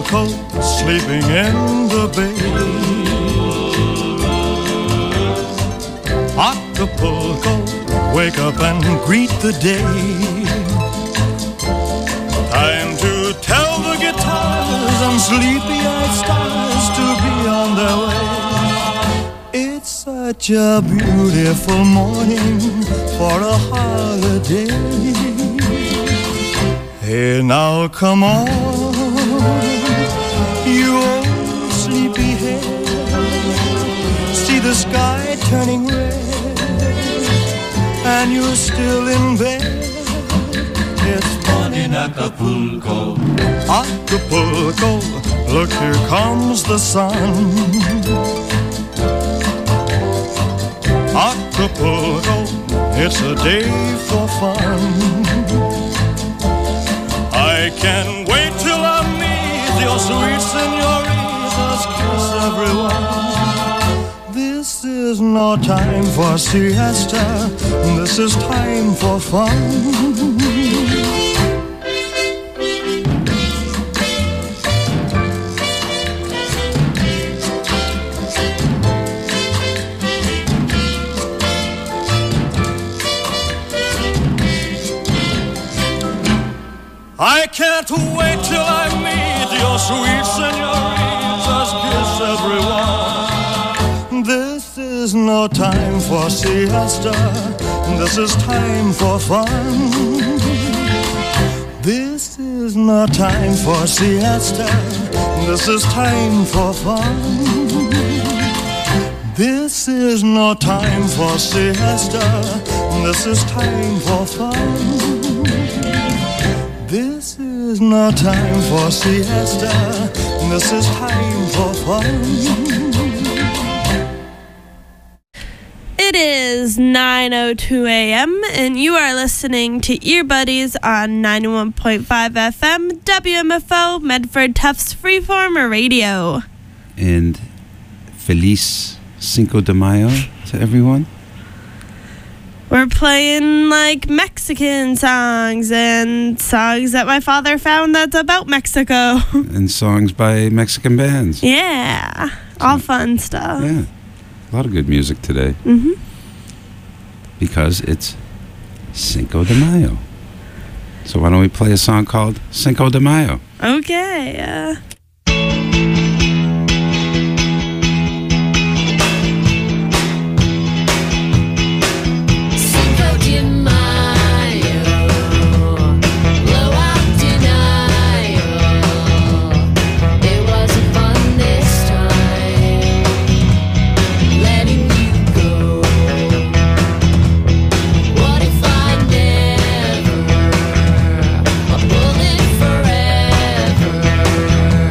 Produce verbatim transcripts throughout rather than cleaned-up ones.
Acapulco, sleeping in the bay. Acapulco, wake up and greet the day. Time to tell the guitars and sleepy-eyed stars to be on their way. It's such a beautiful morning for a holiday. Hey, now come on, you old sleepyhead. See the sky turning red, and you're still in bed. It's fun in Acapulco. Acapulco, look, here comes the sun. Acapulco, it's a day for fun. I can't wait till I meet your sweet senoritas, kiss everyone. This is no time for siesta, this is time for fun. I can't wait till I meet your sweet senoritas, kiss everyone. This is no time for siesta, this is time for fun. This is no time for siesta, this is time for fun. This is no time for siesta, this is time for fun. This is no time for siesta, this is time for fun. It is nine oh two a.m. and you are listening to Ear Buddies on ninety-one point five F M, W M F O, Medford Tufts Freeformer Radio. And Feliz Cinco de Mayo to everyone. We're playing like Mexican songs and songs that my father found that's about Mexico. And songs by Mexican bands. Yeah, all fun stuff. Yeah, a lot of good music today. Mm-hmm. Because it's Cinco de Mayo. So why don't we play a song called Cinco de Mayo? Okay, yeah. Forever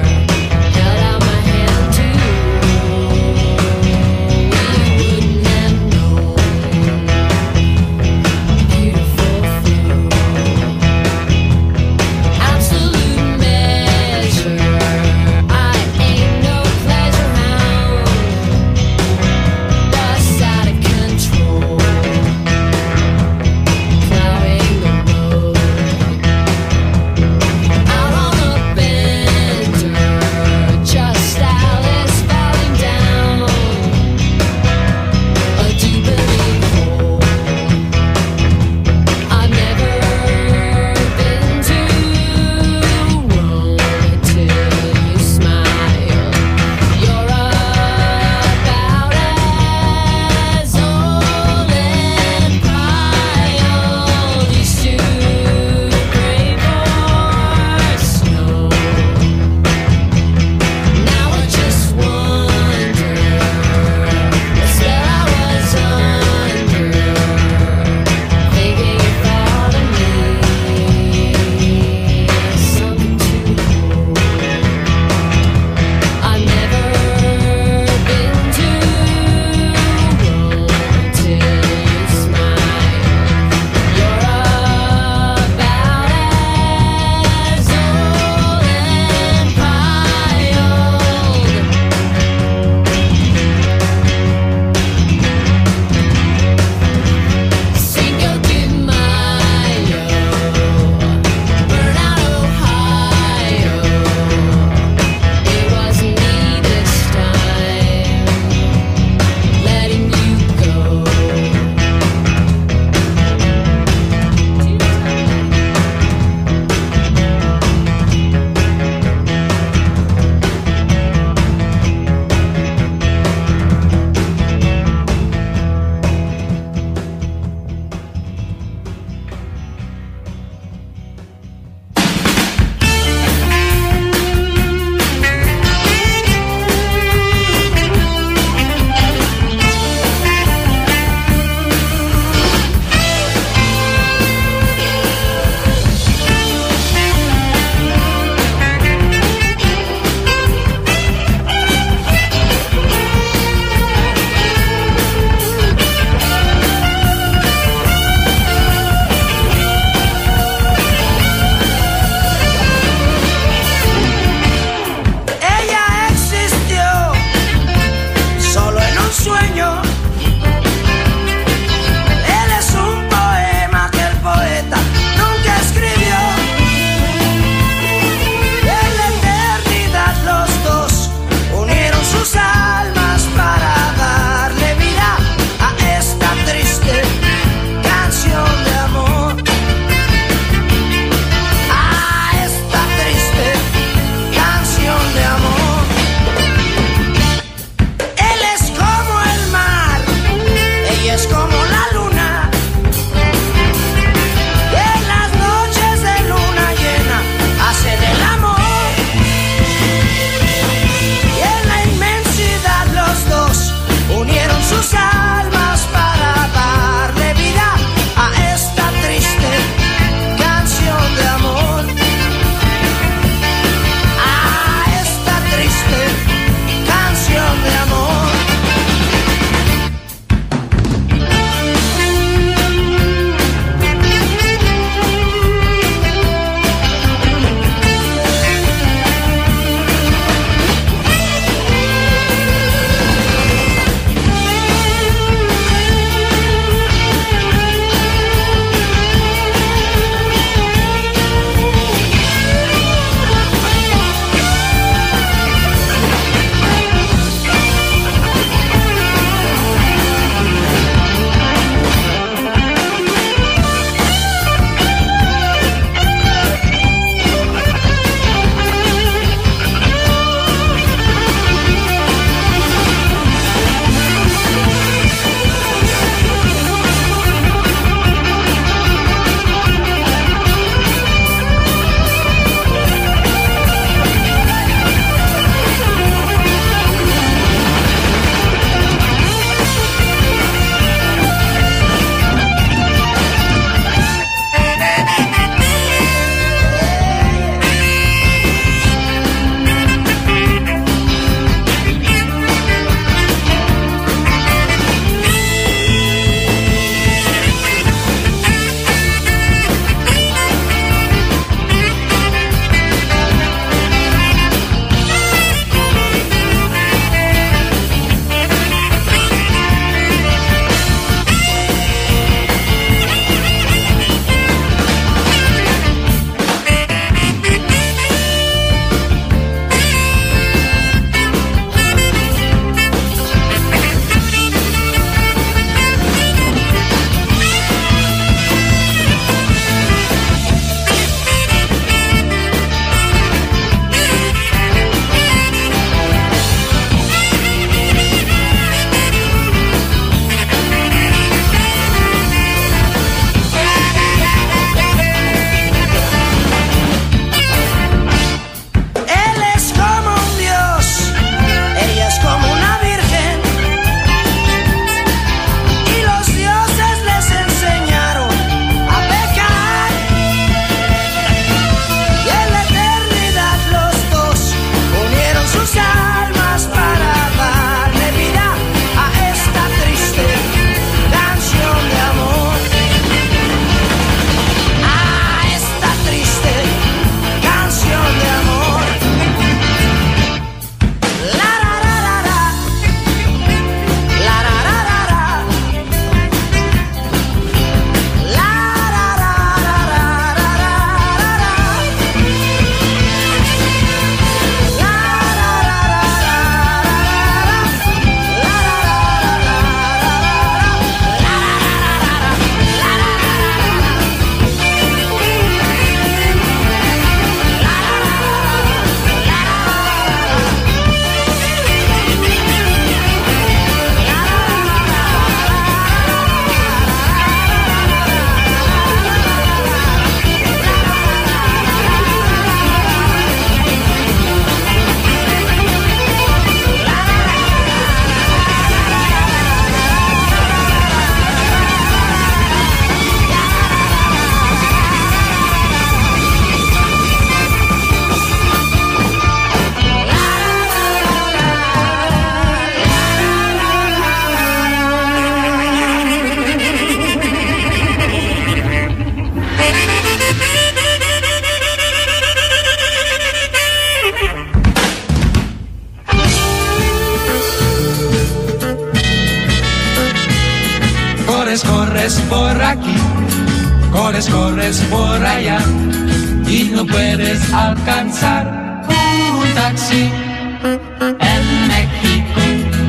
Corres, corres por aquí, corres, corres por allá y no puedes alcanzar un taxi en México.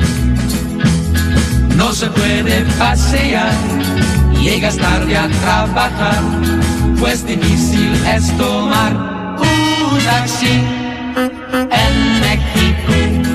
No se puede pasear, llegas tarde a trabajar, pues difícil es tomar un taxi en México.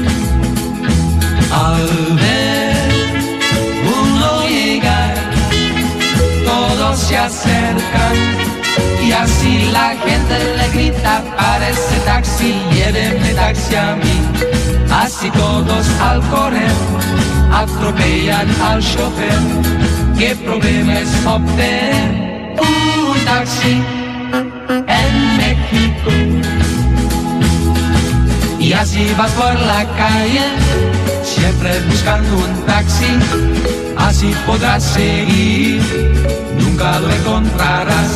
Al ver uno llegar, todos se acercan y así la gente le grita: para ese taxi, lléveme taxi a mí. Así todos al correr atropellan al chofer. ¿Qué problema es obtener un taxi en México? Y así vas por la calle, siempre buscando un taxi. Así podrás seguir, nunca lo encontrarás.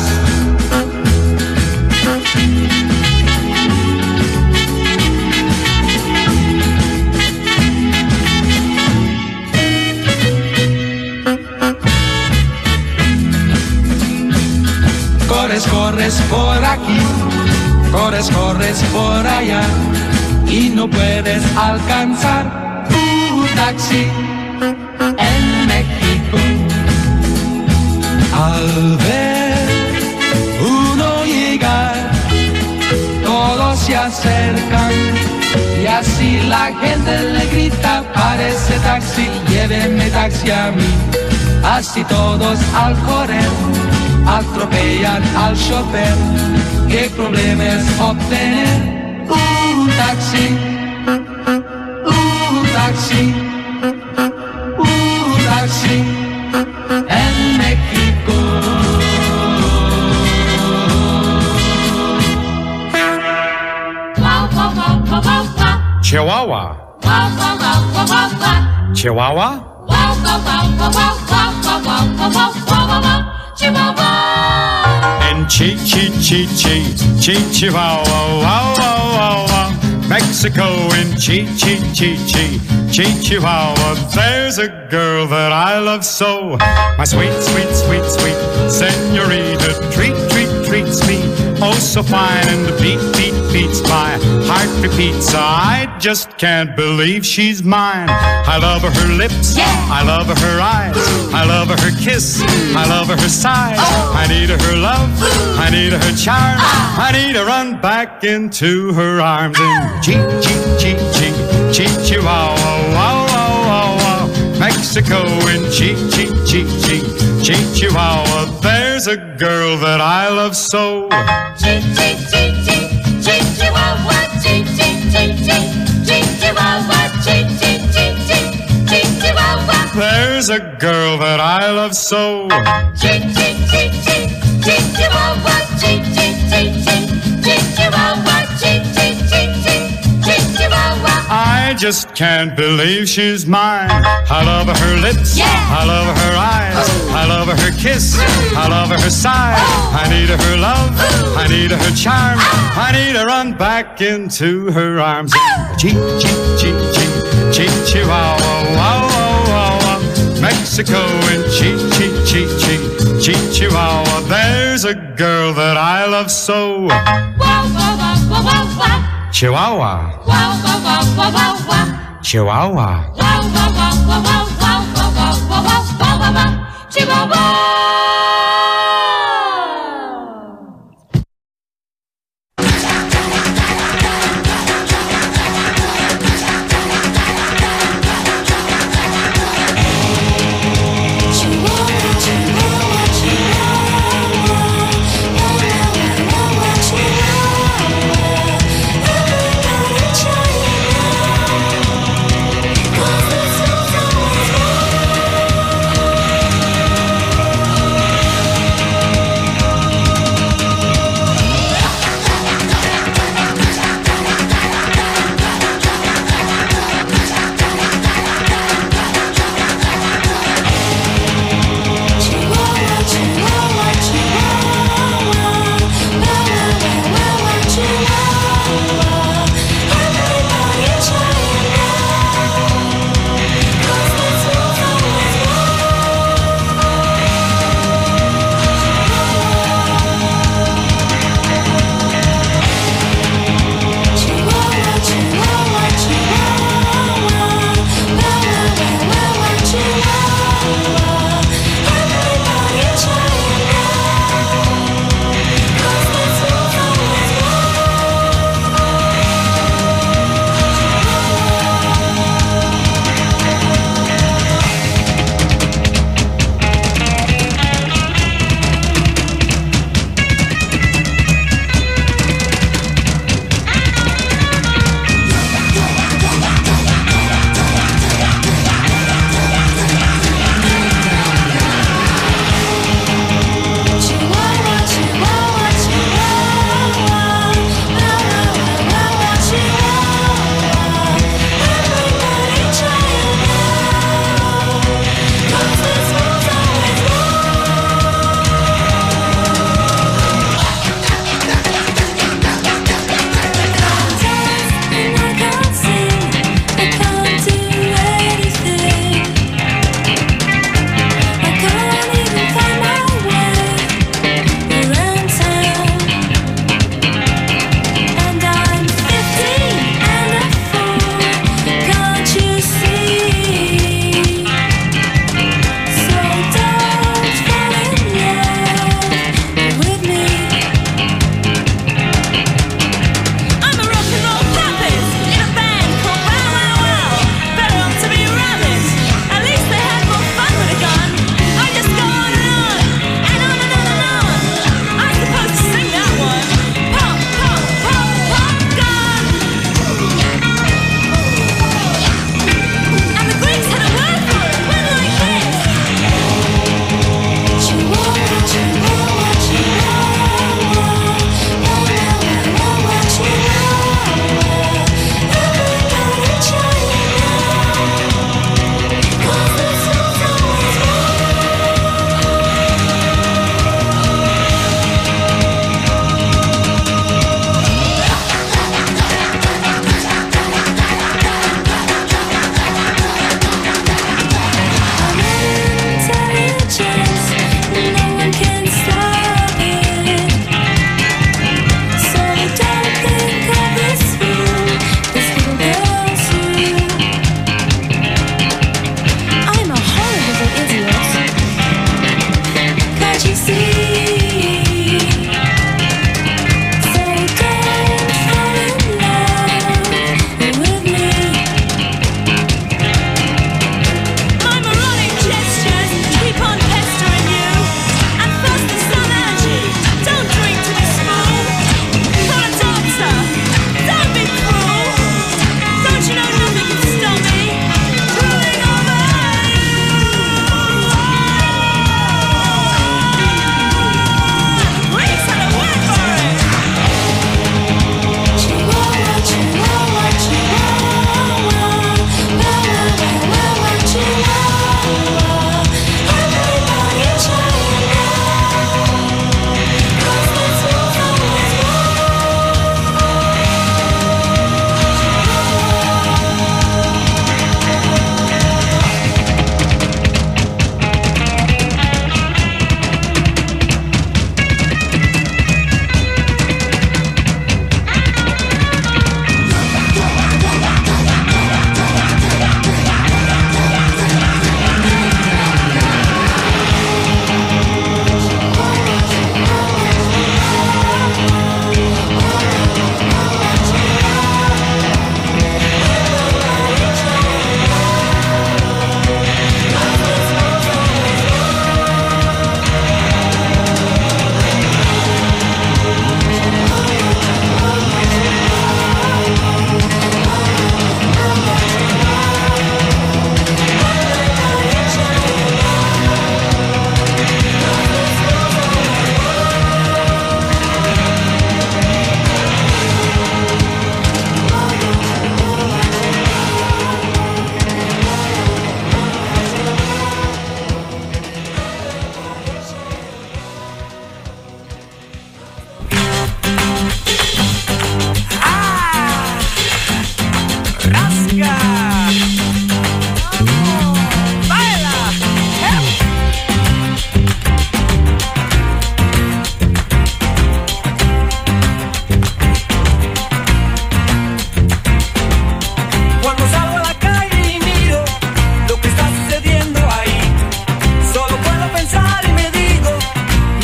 Corres, corres por aquí, corres, corres por allá y no puedes alcanzar un taxi en México. Al ver uno llegar, todos se acercan y así la gente le grita: para ese taxi, lléveme taxi a mí. Así todos al correr atropellan al chofer. ¿Qué problema es obtener un taxi? Un taxi, un taxi en México. Chihuahua. Chihuahua. And chi chi chi chi chi chihuahua, wow wow wow wow. Mexico and chi chi chi chi chi chihuahua. There's a girl that I love so, my sweet sweet sweet sweet señorita. Treat treat treats me oh so fine, and the beat beat beats my heart repeats. I just can't believe she's mine. I love her lips, yeah. I love her eyes, I love her kiss, I love her sighs. Oh. I need her love, ooh. I need her charm, ah. I need to run back into her arms. And chi chi chi chi chi chihuahua, wow wow wow wow. Mexico and chi chi chi chi chi chihuahua. There's a girl that I love so. Chi chi chi chi chi chihuahua, chi chi chi chi chi chihuahua, chi chi chi chi chi chihuahua. There's a girl that I love so. Chi chi chi chi chi chihuahua, chi chi chi chi chi chihuahua, chi chi chi chi chi chihuahua. I just can't believe she's mine. I love her lips, yeah. I love her eyes, ooh. I love her kiss, ooh. I love her sigh. Oh. I need her love, ooh. I need her charm, ah. I need to run back into her arms. Chi chi chi chi chi chihuahua, wow wow wow wow. Mexico and chi chi chi chi chi chihuahua. There's a girl that I love so. Wow wow wow wow wow wow. Chihuahua. Wow wow wow wow wow wow. Chihuahua. Wow wow wow wow wow wow wow wow wow wow wow. Chihuahua.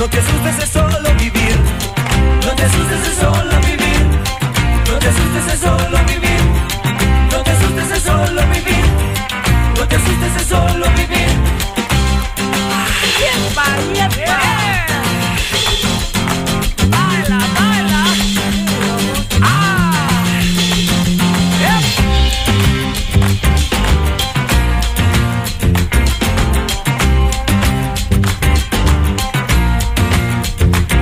No te asustes, es solo vivir. No te asustes, es solo vivir. No te asustes, es solo vivir. No te asustes, es solo vivir. No te asustes, es solo vivir. ¡Yepa, yepa! ¡Baila, baila! ¡Ah! Yep.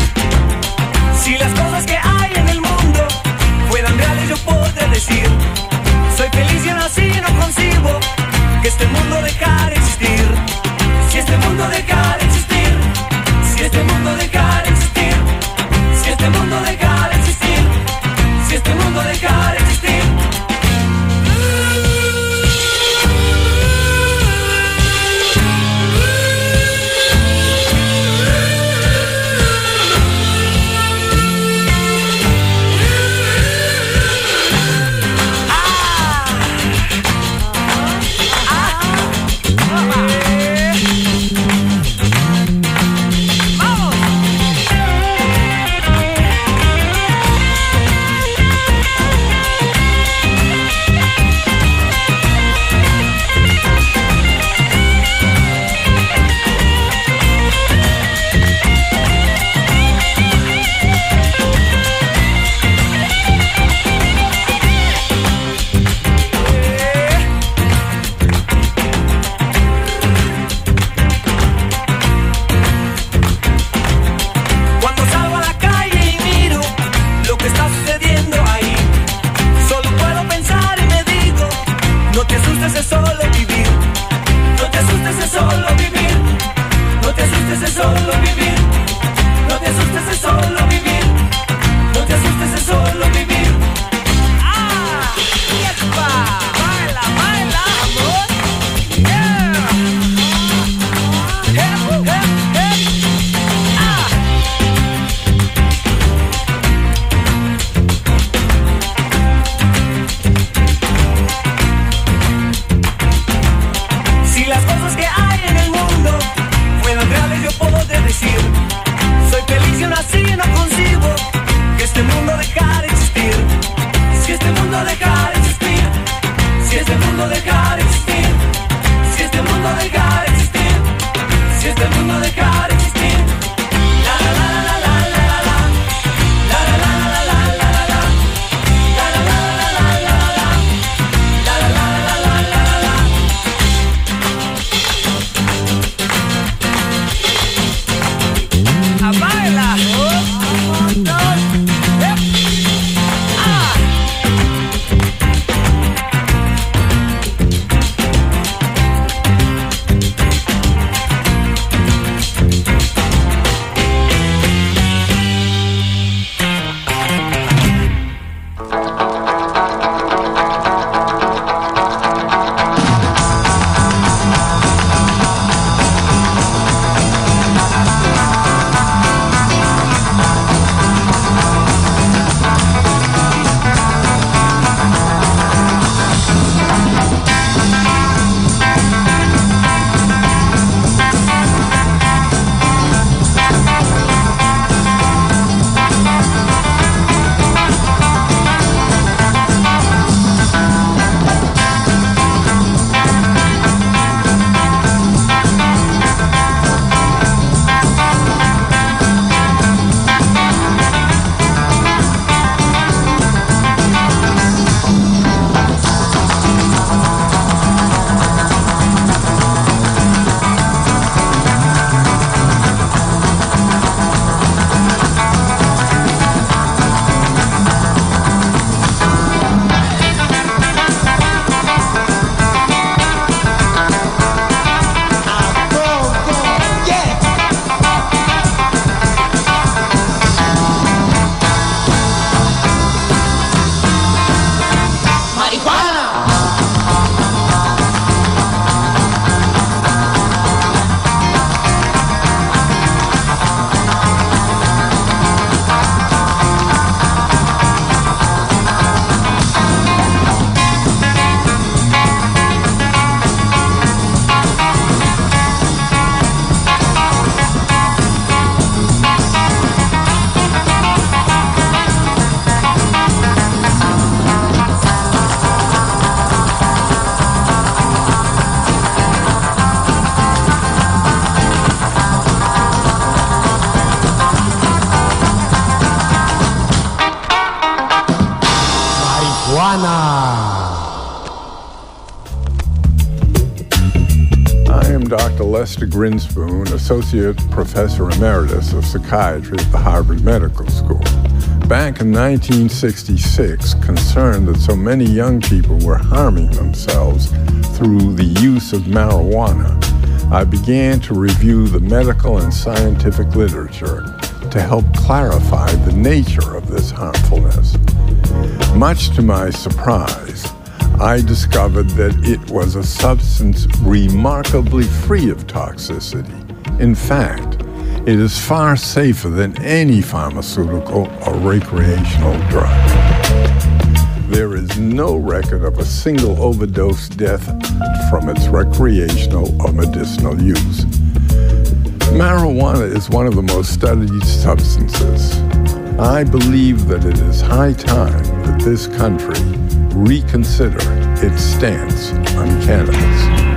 Lester Grinspoon, Associate Professor Emeritus of Psychiatry at the Harvard Medical School. Back in nineteen sixty-six, concerned that so many young people were harming themselves through the use of marijuana, I began to review the medical and scientific literature to help clarify the nature of this harmfulness. Much to my surprise, I discovered that it was a substance remarkably free of toxicity. In fact, it is far safer than any pharmaceutical or recreational drug. There is no record of a single overdose death from its recreational or medicinal use. Marijuana is one of the most studied substances. I believe that it is high time that this country reconsider its stance on cannabis.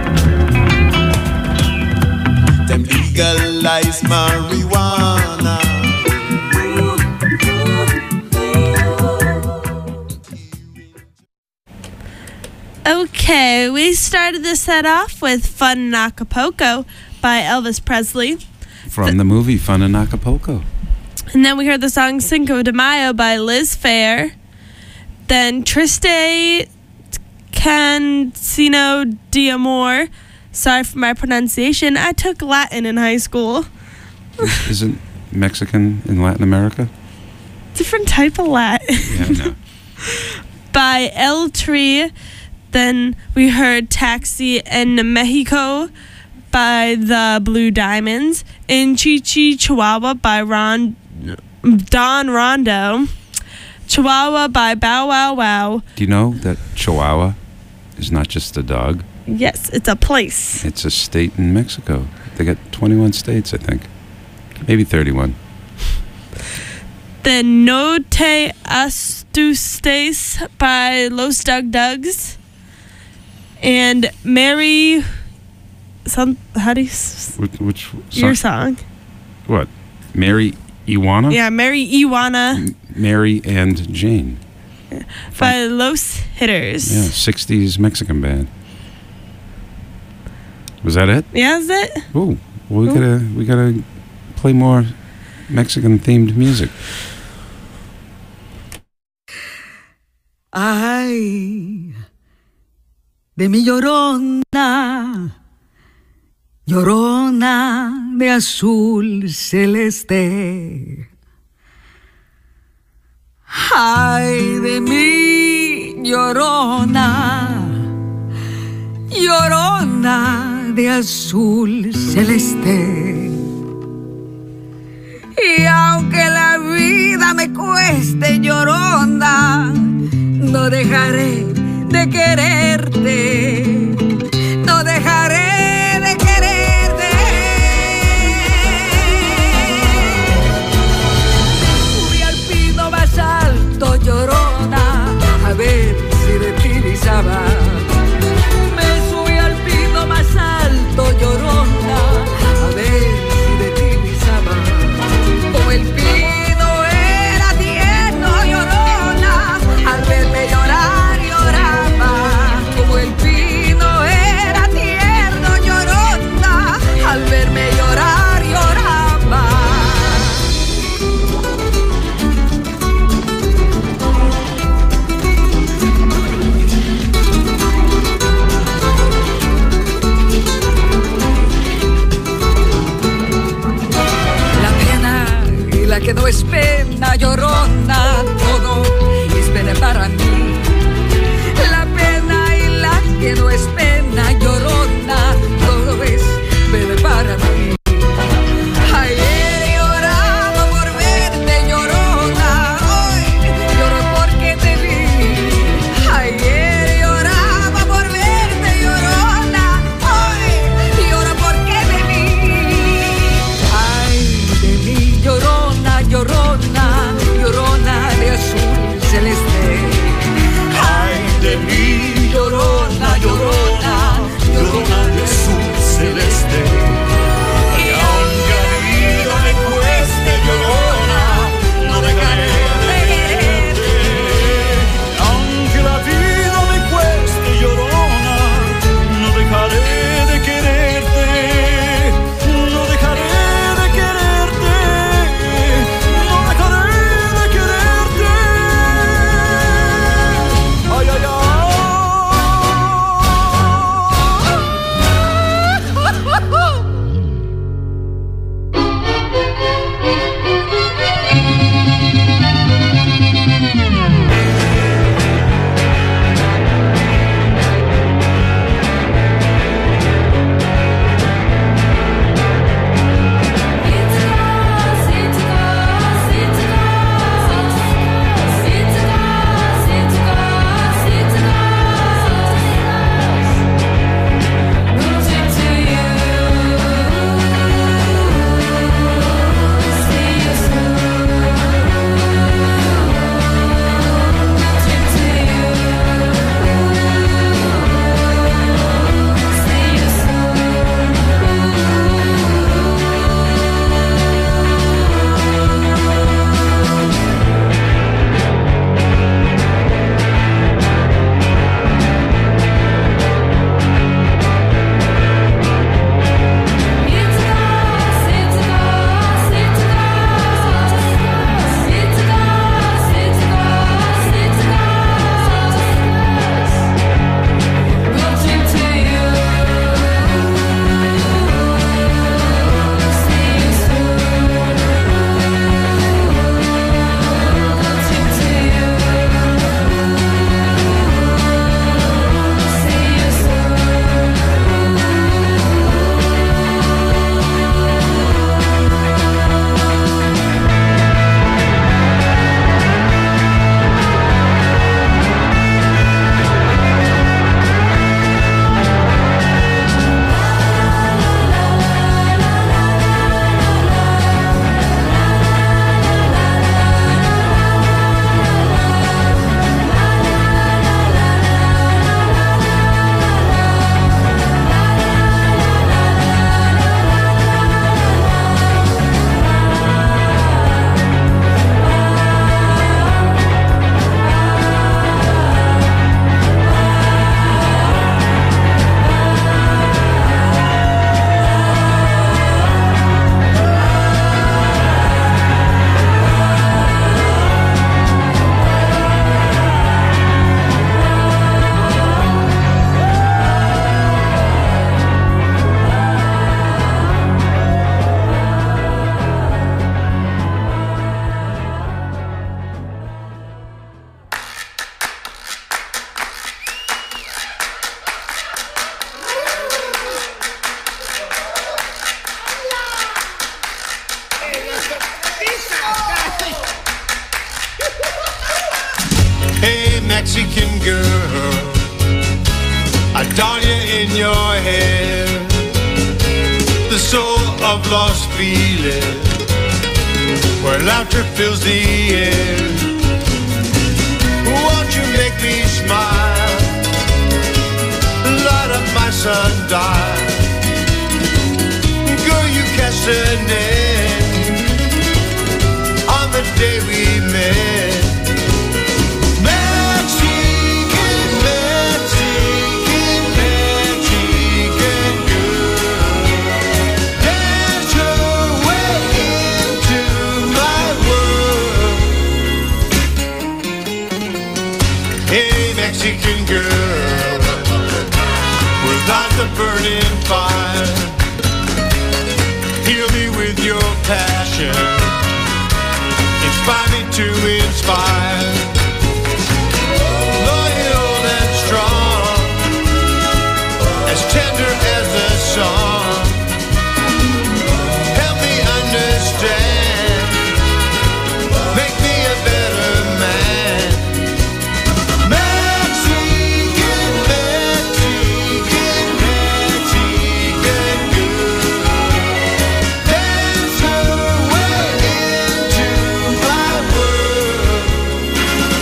Them legalize marijuana. Okay, we started the set off with Fun in Acapulco by Elvis Presley. From the movie Fun in Acapulco. And then we heard the song Cinco de Mayo by Liz Phair. Then Triste Cancino de Amor. Sorry for my pronunciation. I took Latin in high school. Isn't Mexican in Latin America? Different type of Latin. Yeah, no. By El Tri. Then we heard Taxi en Mexico by the Blue Diamonds. In Chichi Chihuahua by Ron, Don Rondo. Chihuahua by Bow Wow Wow. Do you know that Chihuahua is not just a dog? Yes, it's a place. It's a state in Mexico. They got twenty-one states, I think. Maybe thirty-one. The No Te Asustes by Los Dug Dugs. And Mary... Some, how do you... Which, which your song? What? Mary Iwana? Yeah, Mary Iwana. M- Mary and Jane. Yeah. By Los Hitters. Yeah, sixties Mexican band. Was that it? Yeah, is it? Oh, well, we Ooh. gotta we gotta play more Mexican themed music. Ay, de mi llorona, llorona de azul celeste. Ay, de mi llorona, llorona de azul celeste. Y aunque la vida me cueste, llorona, no dejaré de quererte, no dejaré de quererte. Subí al pino más alto, llorona, a ver si de ti disaba. Me subí al pino más alto, llorona, a ver si de ti disaba. Como el pino era tierno, llorona, al verme llorar lloraba. Como el pino era tierno, llorona, al verme llorar lloraba. La pena y la que no es pena, llorona, todo es pena para mí. La pena y la que no es pena, llorona, todo es pena para mí. Ayer lloraba por verte, llorona, hoy lloro porque te vi. Ayer lloraba por verte, llorona, hoy lloro porque te vi. Ay, de mí, llorona, llorona, Mexican girl, I doll you in your hair, the soul of lost feeling, where laughter fills the air. Won't you make me smile, light up my sundial? Girl, you cast a net on the day we met. Mexican, Mexican, Mexican girl, dance your way into my world. Hey, Mexican girl, without the burning fire, heal me with your passion, inspire me to inspire, loyal and strong, as tender as the song. Help me understand, make me a better man. Mexican, Mexican, Mexican girl, dance your way into my world.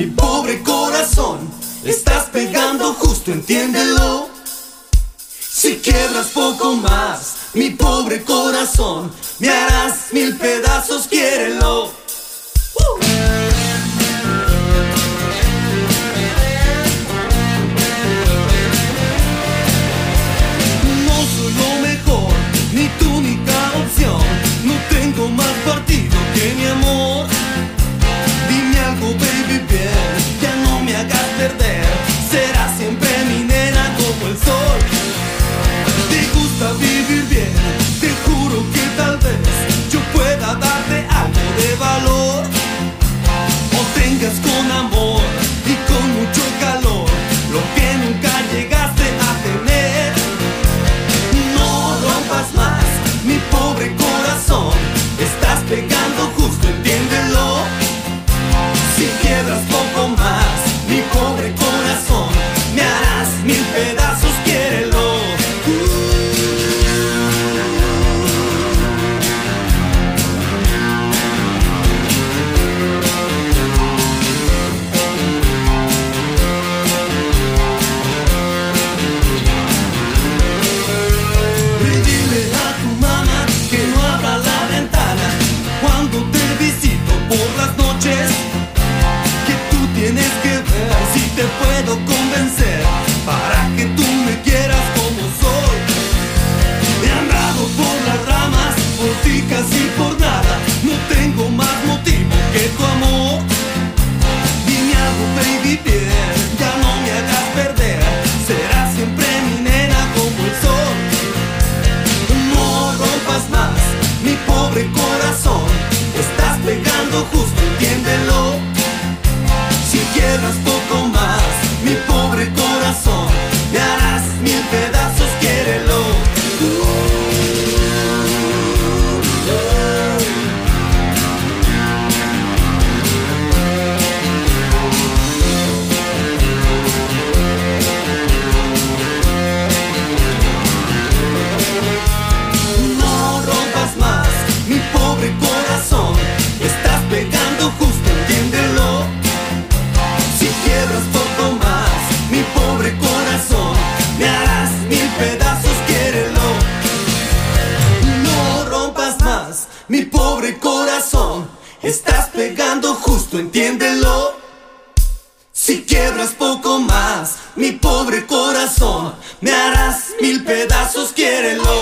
mi pobre corazón. Estás pegando justo, entiéndelo. Si quiebras poco más, mi pobre corazón, me harás mil pedazos, quiérelo. Uh. No soy lo mejor, ni tu única opción. No tengo más partido que mi amor. Dime algo, baby, bien, ya no me hagas perder. Serás siempre mi nena como el sol. Te gusta vivir bien, te juro que tal vez yo pueda darte algo de valor. O tengas con amor y con mucho calor lo que nunca llegaste a tener. No rompas más mi pobre corazón, estás pegando justo, entiéndelo. Si quiebras poco más mi pobre corazón, me harás mil pedazos, quiérelo. Tienes que ver si te puedo convencer para que tú me quieras como soy. He andado por las ramas, por ti casi por nada. No tengo más motivo que tu amor. Dime algo, baby, bien, ya no me hagas perder. Serás siempre mi nena como el sol. No rompas más mi pobre corazón, estás pegando justo, entiéndelo. Si quiebras poco más mi pobre corazón, me harás mil pedazos, quiérelo. No rompas más mi pobre corazón, estás pegando justo, entiéndelo. Si quiebras poco más mi pobre corazón, me harás mil pedazos, quiérelo. No rompas más mi pobre corazón, estás pegando justo, entiéndelo. Si quiebras poco más mi pobre corazón, me harás mil pedazos, quiérelo.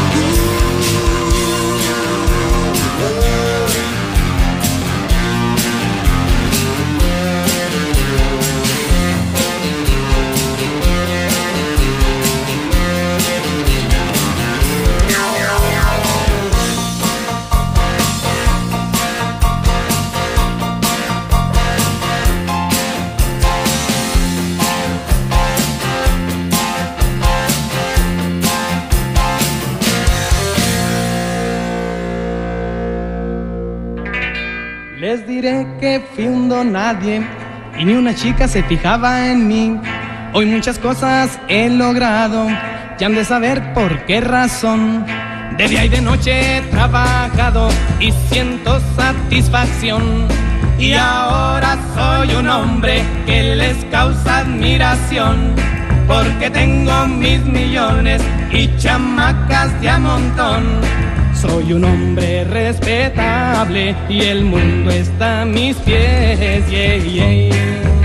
Les diré que fui un don nadie y ni una chica se fijaba en mí. Hoy muchas cosas he logrado, ya han de saber por qué razón. De día y de noche he trabajado y siento satisfacción. Y ahora soy un hombre que les causa admiración, porque tengo mis millones y chamacas de a montón. Soy un hombre respetable y el mundo está a mis pies, yeah, yeah.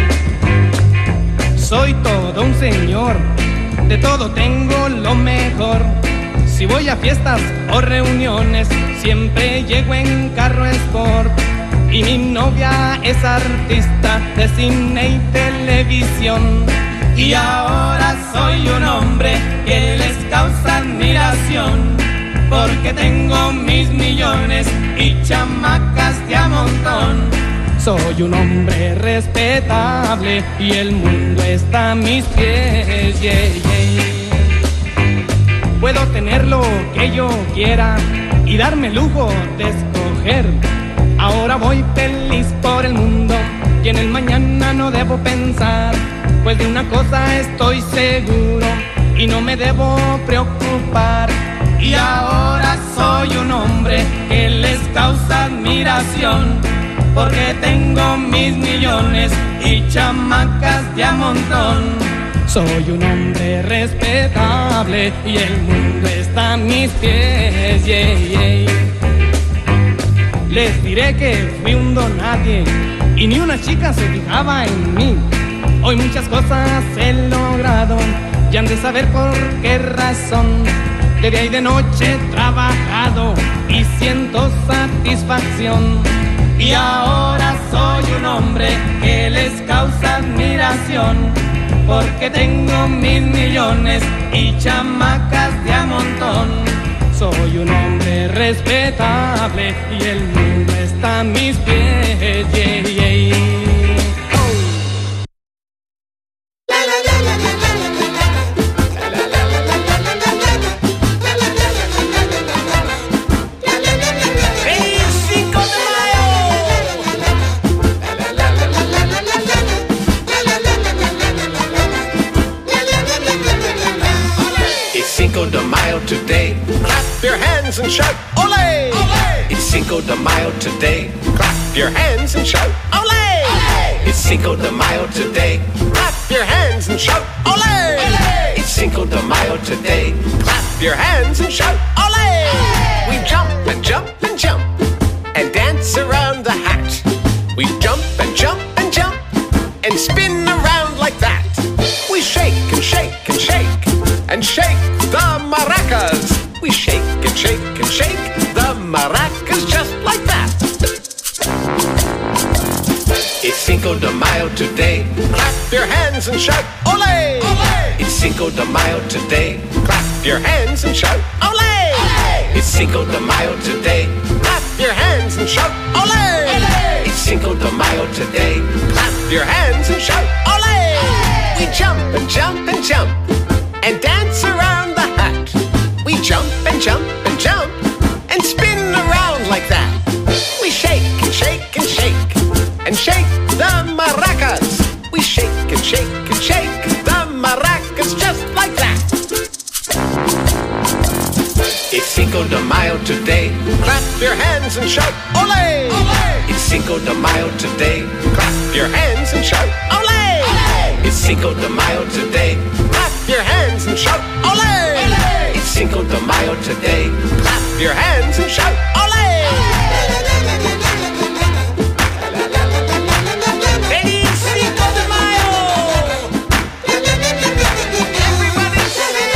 Soy todo un señor, de todo tengo lo mejor. Si voy a fiestas o reuniones, siempre llego en carro sport. Y mi novia es artista de cine y televisión. Y ahora soy un hombre que les causa admiración, porque tengo mis millones y chamacas de a montón. Soy un hombre respetable y el mundo está a mis pies, yeah, yeah. Puedo tener lo que yo quiera y darme el lujo de escoger. Ahora voy feliz por el mundo y en el mañana no debo pensar, pues de una cosa estoy seguro y no me debo preocupar. Y ahora soy un hombre que les causa admiración, porque tengo mis millones y chamacas de a montón. Soy un hombre respetable y el mundo está a mis pies, yeah, yeah. Les diré que fui un don nadie y ni una chica se fijaba en mí. Hoy muchas cosas he logrado y han de saber por qué razón. De día y de noche he trabajado y siento satisfacción. Y ahora soy un hombre que les causa admiración, porque tengo mil millones y chamacas de a montón. Soy un hombre respetable y el mundo está a mis pies, yeah, yeah. Cinco de Mayo today. Clap your hands and shout, ole! Ole! It's Cinco de Mayo today. Clap your hands and shout, ole! Ole! It's Cinco de Mayo today. Clap your hands and shout, ole! Ole! It's Cinco de Mayo today. Clap your hands and shout, ole! Ole! We jump and jump and jump and dance around the hat. We jump and jump and jump and spin around like that. We shake and shake and shake and shake the maracas. We shake and shake and shake the maracas just like that. It's Cinco de Mayo today. Clap your hands and shout, ole! Ole! It's Cinco de Mayo today. Clap your hands and shout, ole! Ole! It's Cinco de Mayo today. Clap your hands and shout, ole! Ole! It's Cinco de Mayo today. Clap your hands and shout, ole! Ole! We jump and jump and jump and dance around the hat. We jump and jump and jump and spin around like that. We shake and shake and shake and shake the maracas. We shake and shake and shake the maracas just like that. It's Cinco de Mayo today. Clap your hands and shout, ole! Ole! It's Cinco de Mayo today. Clap your hands and shout, ole! Ole! It's Cinco de Mayo today. Clap your hands and shout, ole! Ole! It's Cinco de Mayo today. Clap your hands and shout, ole! Feliz Cinco de Mayo! Everybody sing!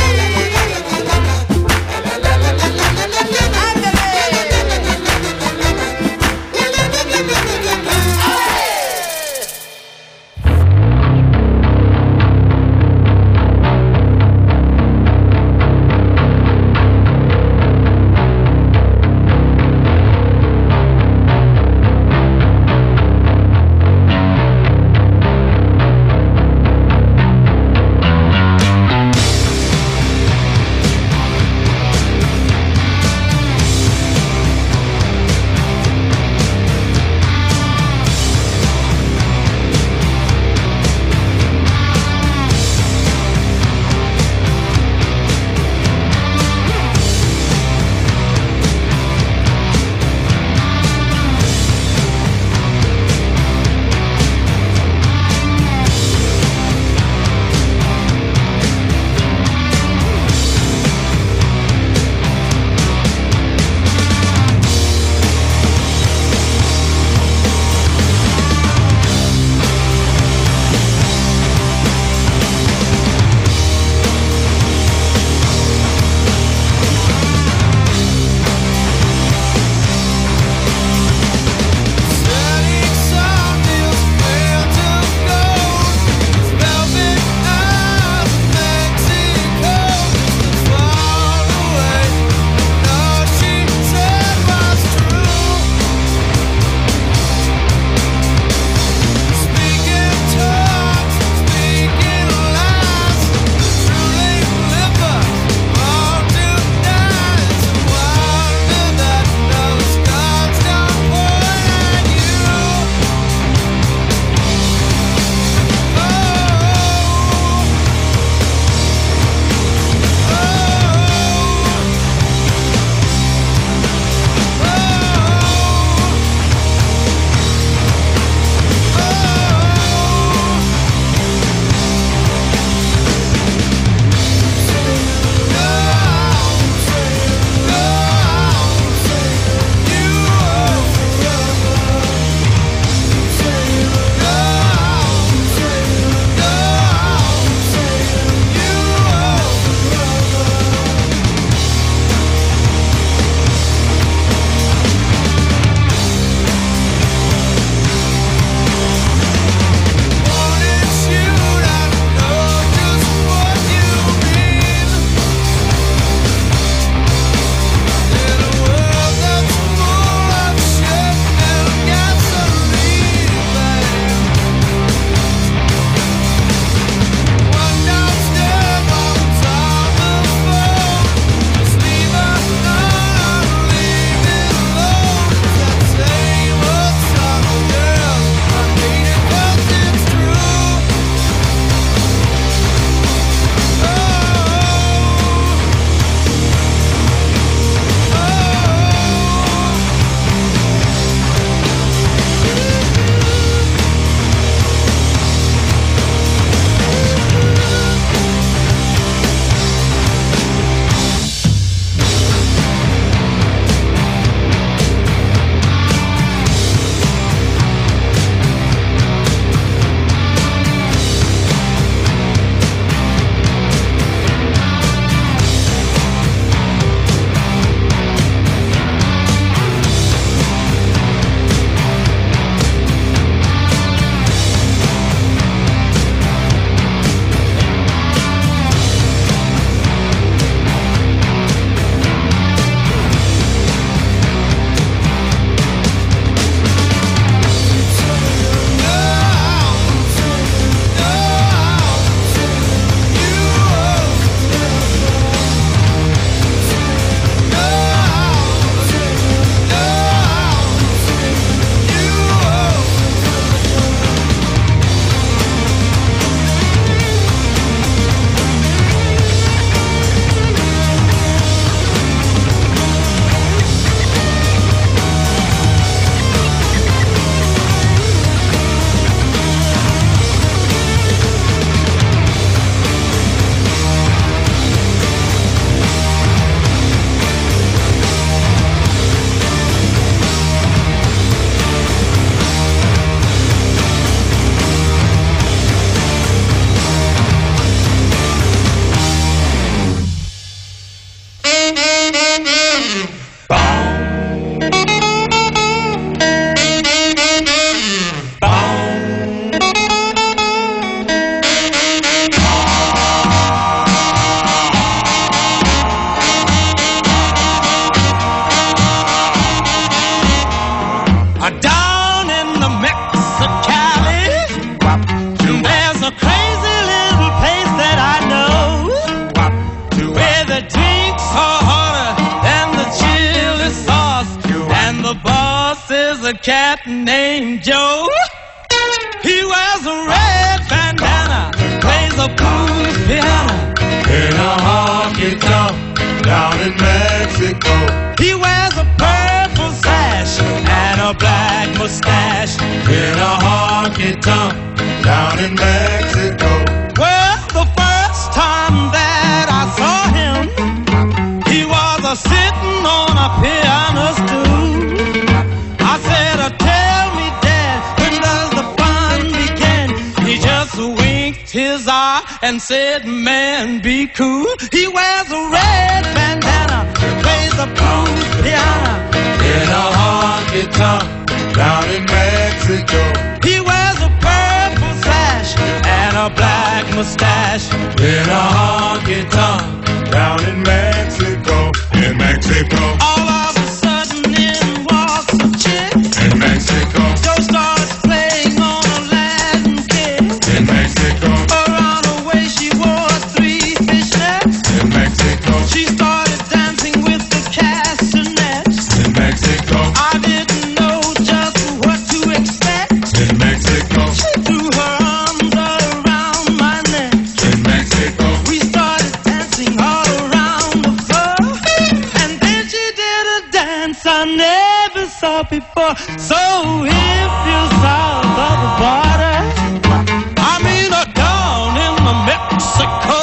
a cat named Joe. He wears a red bandana, plays a blues piano in a honky-tonk down in Mexico. He wears a purple sash and a black mustache in a honky-tonk down in Mexico. Well, the first time that I saw him, he was a sitting on a piano stool. I said, uh, tell me, Dad, when does the fun begin? He just winked his eye and said, man, be cool. He wears a red bandana, plays the blues piano in a honky-tonk down in Mexico. He wears a purple sash and a black mustache in a honky-tonk down in Mexico. In Mexico. All of a sudden in walks a chick in Mexico. Joe starts playing on a Latin kick in Mexico. Around her waist she wore three fishnets in Mexico. She started dancing with the castanets in Mexico. I didn't know just what to expect in Mexico. She threw her arms around my neck in Mexico. We started dancing all around the floor, and then she did a dance I never saw before. So if you're south of the border, I mean uh, down in the Mexico,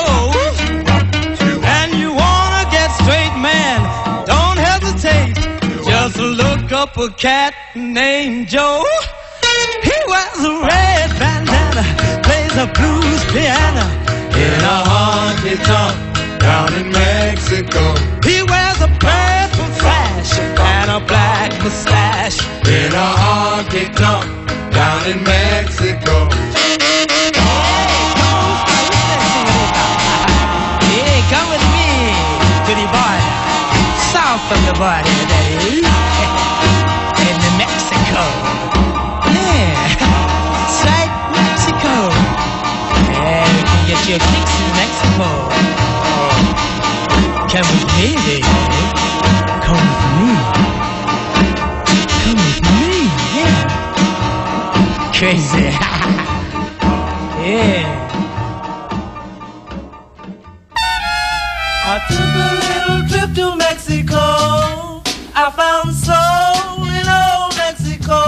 and you wanna get straight, man, don't hesitate. Just look up a cat named Joe. He wears a red bandana, plays a blues piano in a honky-tonk down in Mexico. He wears a purple sash and a black mustache in a honky-tonk down in Mexico. Hey, come with me to the border, south of the border, that is, in the Mexico. Yeah, straight Mexico. Yeah, we can get you a kicks in Mexico. Come with me, baby. Come with me. Come with me, yeah. Crazy. Yeah. I took a little trip to Mexico. I found soul in old Mexico.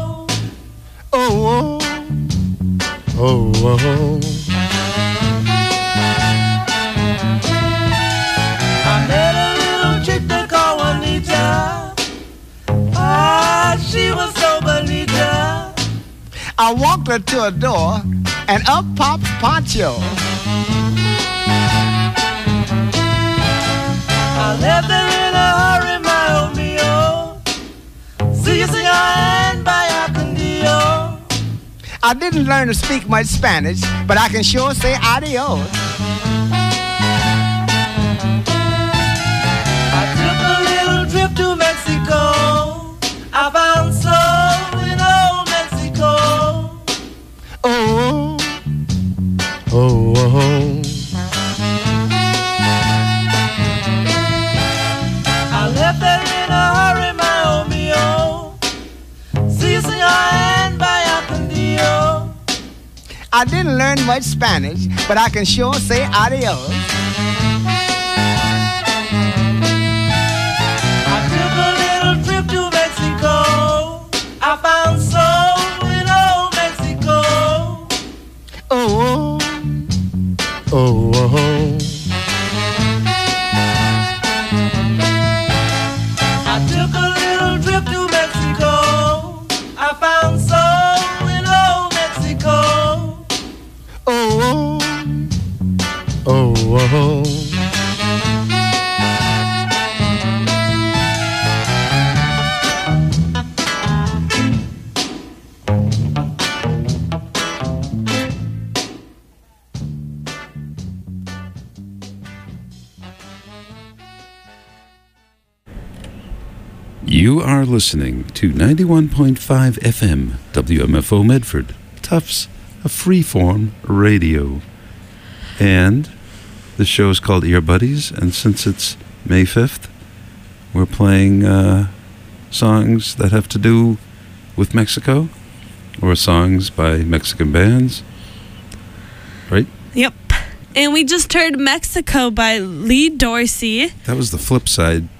Oh, oh, oh, oh. I met a little chick they call Juanita. Ah, she was so bonita. I walked her to a door, and up pops Pancho. I left her in a hurry, my Romeo. See you, senor, and vaya con Dios. I didn't learn to speak much Spanish, but I can sure say adios. I took a little trip to Mexico. I found soul in old Mexico. Oh, oh, oh, oh. I left her in a hurry, my Romeo. See you, senor, and vaya con Dios. I didn't learn much Spanish, but I can sure say adios. I took a little trip to Mexico. I found soul in old Mexico. Oh, oh, oh, oh. I took a little trip to Mexico. I found soul in old Mexico. Oh, oh, oh, oh. You are listening to ninety-one point five F M W M F O Medford, Tufts, a freeform radio. And the show is called Ear Buddies, and since it's May fifth, we're playing uh, songs that have to do with Mexico, or songs by Mexican bands, right? Yep. And we just heard Mexico by Lee Dorsey. That was the flip side